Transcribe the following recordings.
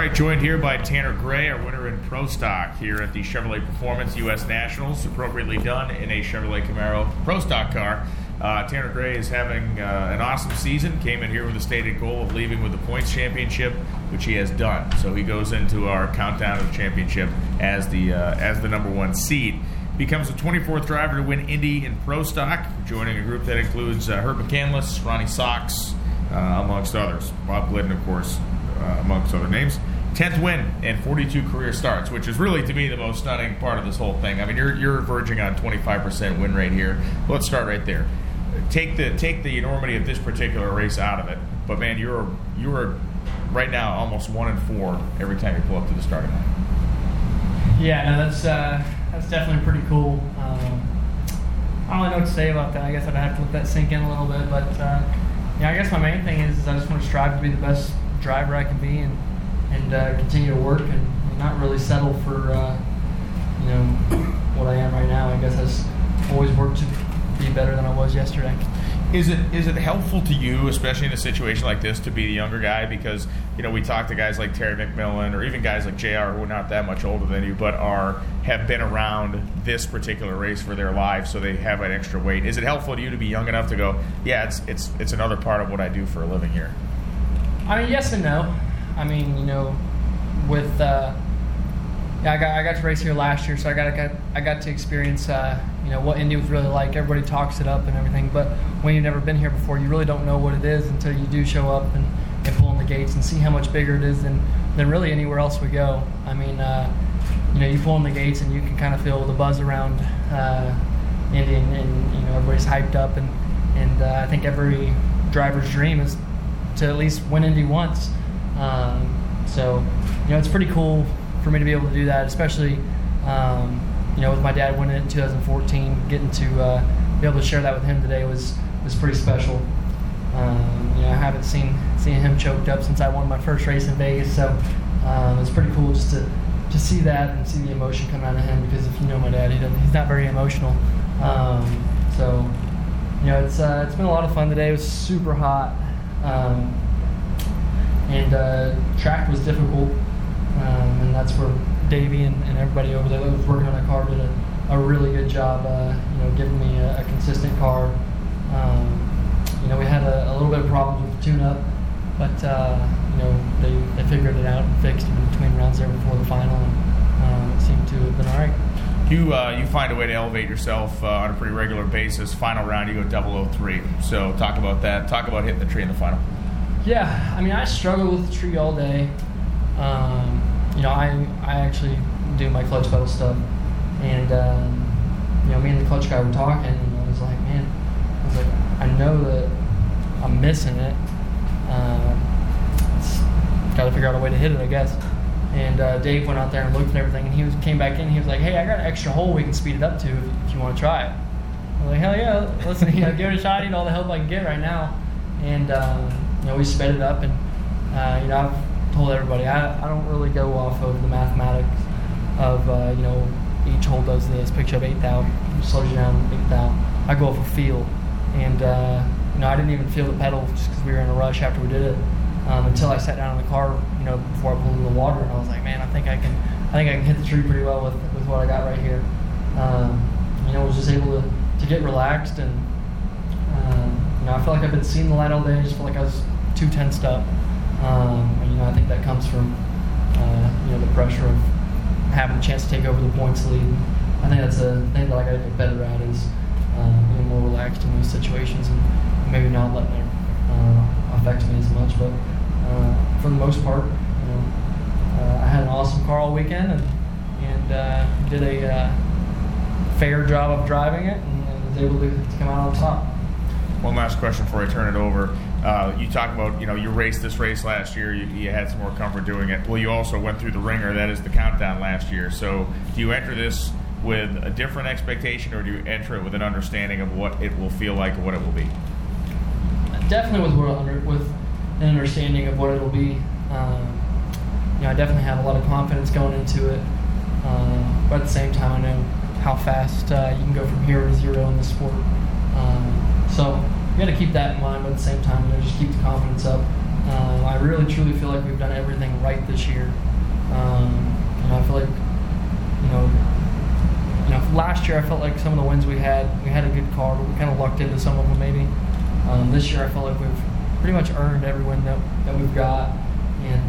right, joined here by Tanner Gray, our winner in Pro Stock here at the Chevrolet Performance U.S. Nationals, appropriately done in a Chevrolet Camaro Pro Stock car. Tanner Gray is having an awesome season, came in here with a stated goal of leaving with the points championship, which he has done. So he goes into our countdown of the championship as the number one seed. Becomes the 24th driver to win Indy in Pro Stock, joining a group that includes Herb McCandless, Ronnie Sox, amongst others. Bob Glidden, of course, amongst other names. 10th win and 42 career starts, which is really, to me, the most stunning part of this whole thing. I mean, you're verging on 25% win rate here. Let's start right there. Take the enormity of this particular race out of it, but man, you're right now almost 1-4 every time you pull up to the starting line. Yeah, no, that's definitely pretty cool. I don't really know what to say about that. I guess I'd have to let that sink in a little bit, but I guess my main thing is I just want to strive to be the best driver I can be and continue to work and not really settle for what I am right now. I guess I just always work to be better than I was yesterday. Is it helpful to you, especially in a situation like this, to be the younger guy? Because we talk to guys like Terry McMillan or even guys like JR who are not that much older than you, but have been around this particular race for their lives, so they have an extra weight. Is it helpful to you to be young enough to go, yeah, it's another part of what I do for a living here? I mean, yes and no. I mean, with I got to race here last year, so I got to experience what Indy was really like. Everybody talks it up and everything, but when you've never been here before, you really don't know what it is until you do show up and pull in the gates and see how much bigger it is than really anywhere else we go. I mean, you pull in the gates and you can kind of feel the buzz around Indy, and everybody's hyped up, and I think every driver's dream is to at least win Indy once. So it's pretty cool for me to be able to do that, especially with my dad winning it in 2014. Getting to be able to share that with him today was pretty special. I haven't seen him choked up since I won my first race in Vegas, so it's pretty cool just to see that and see the emotion come out of him, because if you know my dad, he's not very emotional. So it's been a lot of fun today. It was super hot, and track was difficult, and that's where Davey and everybody over there that was working on that car did a really good job, giving me a consistent car. We had a little bit of problems with the tune-up, but they figured it out and fixed it in between rounds there before the final, and it seemed to have been all right. You find a way to elevate yourself on a pretty regular basis. Final round, you go 003. So talk about that. Talk about hitting the tree in the final. Yeah, I mean, I struggle with the tree all day. I actually do my clutch pedal stuff, and me and the clutch guy were talking, and I was like, I know that I'm missing it. Got to figure out a way to hit it, I guess. And Dave went out there and looked at everything, and he came back in. He was like, "Hey, I got an extra hole we can speed it up to if you want to try it." I was like, "Hell yeah, let's give it a shot. I need all the help I can get right now." And we sped it up, and I've told everybody I don't really go off of the mathematics of each hole does this, picks you up 8th out, slows you down 8th out. I go off a feel, and I didn't even feel the pedal just because we were in a rush after we did it, until I sat down in the car before I pulled into the water, and I was like, man, I think I can hit the tree pretty well with what I got right here. I was just able to get relaxed, and I feel like I've been seeing the light all day. I just feel like I was too tensed up. I think that comes from the pressure of having a chance to take over the points lead. I think that's a thing that I got to get better at, is being more relaxed in those situations and maybe not letting it affect me as much. But for the most part, I had an awesome car all weekend and did a fair job of driving it, and was able to come out on top. One last question before I turn it over. You talk about, you raced this race last year. You had some more comfort doing it. Well, you also went through the ringer. That is the countdown last year. So do you enter this with a different expectation, or do you enter it with an understanding of what it will feel like and what it will be? Definitely with an understanding of what it will be. I definitely have a lot of confidence going into it. But at the same time, I know how fast you can go from 0 to 0 in the sport. So you got to keep that in mind, but at the same time, just keep the confidence up, I really truly feel like we've done everything right this year. And I feel like, last year I felt like some of the wins we had a good car, but we kind of lucked into some of them maybe. This year I feel like we've pretty much earned every win that we've got, and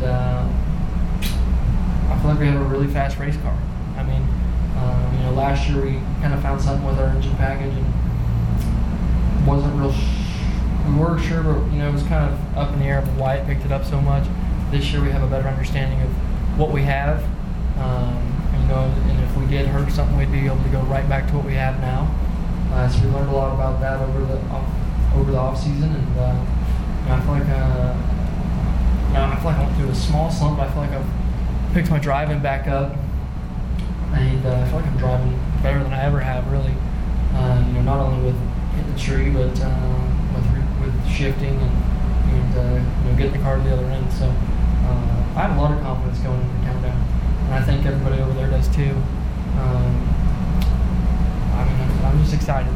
I feel like we have a really fast race car. I mean, last year we kind of found something with our engine package and wasn't real. We were sure, but it was kind of up in the air of why it picked it up so much. This year we have a better understanding of what we have, and if we did hurt something, we'd be able to go right back to what we have now. So we learned a lot about that over the off season, and I feel like I went through a small slump. I feel like I've picked my driving back up, and I feel like I'm driving better than I ever have, really. Not only with hitting the tree, but with shifting and getting the car to the other end. So I have a lot of confidence going into the countdown, and I think everybody over there does too. I'm just excited.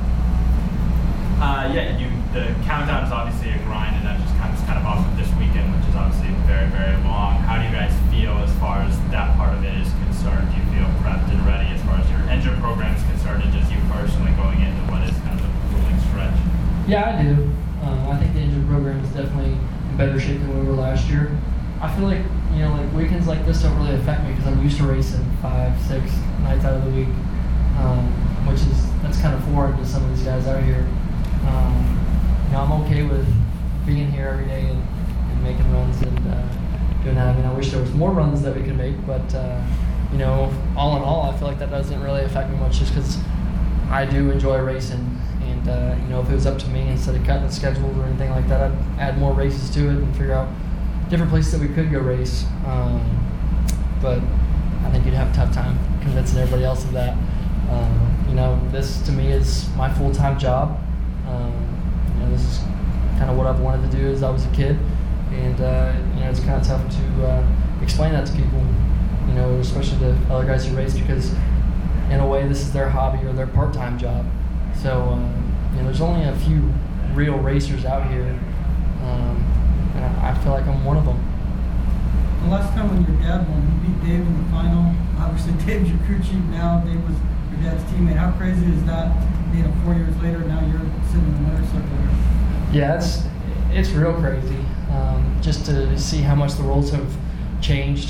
The countdown is obviously a grind, and that just kind of off of this weekend, which is obviously very, very long. How do you guys feel as far as that part of it is concerned? Do you feel prepped and ready as far as your engine program is concerned, and just you personally going into what is kind of a grueling stretch? Yeah, I do. I think the engine program is definitely in better shape than we were last year. I feel like, weekends like this don't really affect me because I'm used to racing 5-6 nights out of the week, that's kind of foreign to some of these guys out here. I'm okay with being here every day and making runs and doing that. I mean, I wish there was more runs that we could make, but all in all, I feel like that doesn't really affect me much just because I do enjoy racing. And if it was up to me, instead of cutting the schedule or anything like that, I'd add more races to it and figure out different places that we could go race. But I think you'd have a tough time convincing everybody else of that. This to me is my full-time job. This is kind of what I've wanted to do as I was a kid, and it's kind of tough to explain that to people, especially the other guys who race, because in a way this is their hobby or their part-time job. So there's only a few real racers out here, and I feel like I'm one of them. The last time when your dad won, you beat Dave in the final. Obviously, Dave's your crew chief now. Dave was your dad's teammate. How crazy is that? 4 years later, now you're sitting in the winner's circle here. Yeah, it's real crazy. Just to see how much the rules have changed.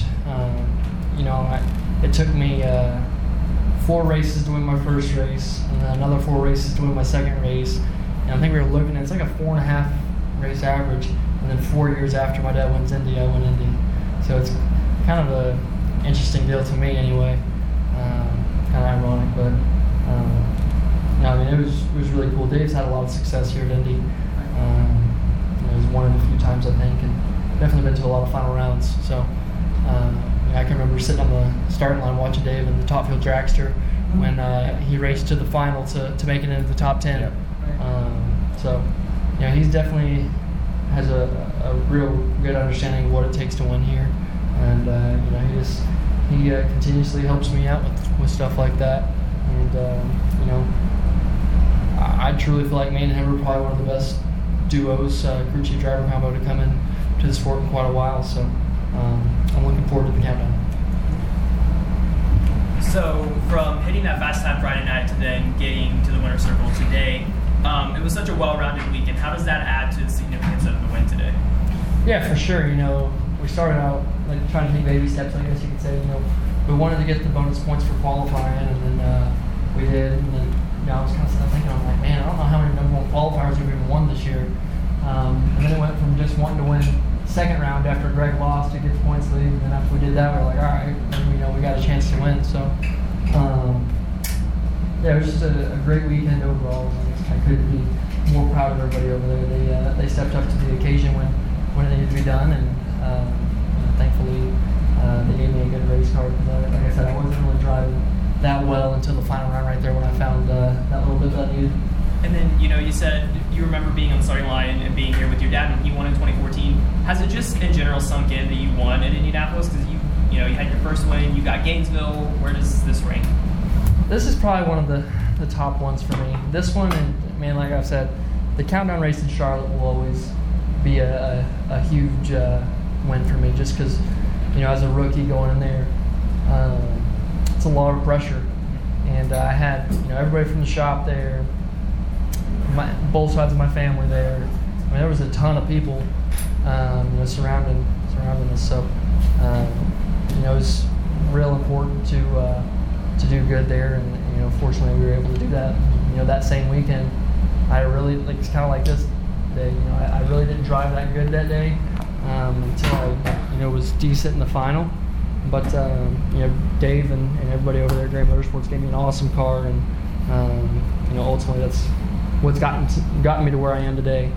It took me 4 races to win my first race, and then another 4 races to win my second race. And I think we were looking at, it's like a 4.5 race average. And then 4 years after my dad wins Indy, I win Indy. So it's kind of an interesting deal to me anyway. Kind of ironic, but it was really cool. Dave's had a lot of success here at Indy. He's won it a few times, I think, and definitely been to a lot of final rounds. So I can remember sitting on the starting line watching Dave in the Top Fuel Dragster when he raced to the final to make it into the top 10. Yep. He's definitely has a real good understanding of what it takes to win here, and he continuously helps me out with stuff like that. And I truly feel like me and him are probably one of the best duos, crew chief driver combo, to come in to the sport in quite a while. So I'm looking forward to the countdown. So from hitting that fast time Friday night to then getting to the winner's circle today, it was such a well-rounded weekend. How does that add to the significance of the win today? Yeah, for sure. We started out trying to take baby steps, I guess you could say. We wanted to get the bonus points for qualifying, and then we did. And then I was kind of thinking, I'm like, man, I don't know how many number 1 qualifiers we've even won this year. And then it went from just wanting to win second round after Greg lost to get the points lead, and then after we did that, we were like, all right, we got a chance to win. So it was just a great weekend overall. I couldn't be more proud of everybody over there. They stepped up to the occasion when it needed to be done, and thankfully they gave me a good race car. Like I said, I wasn't really driving that well until the final round right there when I found that little bit that I needed. And then, you said you remember being on the starting line and being here with your dad when he won in 2014. Has it just in general sunk in that you won in Indianapolis? Because you had your first win, you got Gainesville. Where does this rank? This is probably one of the top ones for me. This one, and man, like I've said, the countdown race in Charlotte will always be a huge win for me, just because, as a rookie going in there, it's a lot of pressure. And I had, everybody from the shop there, both sides of my family there. I mean, there was a ton of people, surrounding us. So, it was real important to do good there, and fortunately we were able to do that. That same weekend, I really it's kind of like this day. I really didn't drive that good that day until I was decent in the final. But Dave and everybody over there at Gray Motorsports gave me an awesome car, and ultimately that's what's gotten me to where I am today.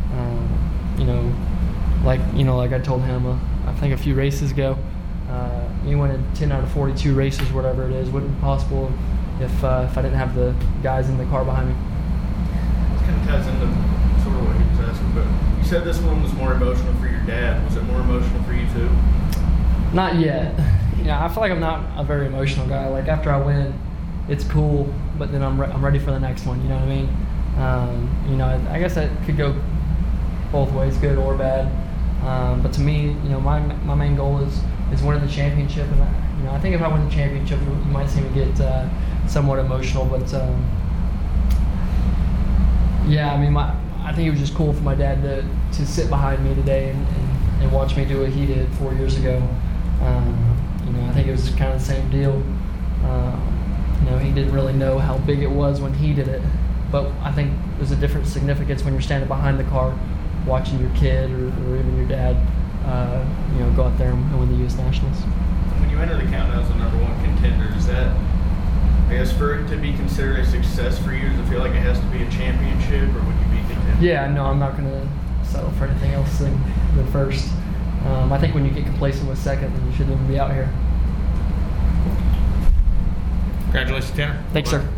Like I told him, I think a few races ago, he wanted 10 out of 42 races, whatever it is, wouldn't be possible if I didn't have the guys in the car behind me. This kind of ties into sort of what he was asking, but you said this one was more emotional for your dad. Was it more emotional for you too? Not yet. I feel like I'm not a very emotional guy. Like after I win, it's cool, but then I'm ready for the next one. You know what I mean? I guess that could go both ways, good or bad. But to me, my main goal is winning the championship, and I think if I win the championship, you might see me get somewhat emotional. But I think it was just cool for my dad to sit behind me today and watch me do what he did 4 years ago. I think it was kind of the same deal. He didn't really know how big it was when he did it, but I think there's a different significance when you're standing behind the car, watching your kid or even your dad, go out there and win the U.S. Nationals. When you enter the countdown as the #1 contender, is that, I guess, for it to be considered a success for you, does it feel like it has to be a championship, or would you be content? Yeah, no, I'm not going to settle for anything else than first. I think when you get complacent with second, then you shouldn't even be out here. Congratulations, Tanner. Thanks, sir.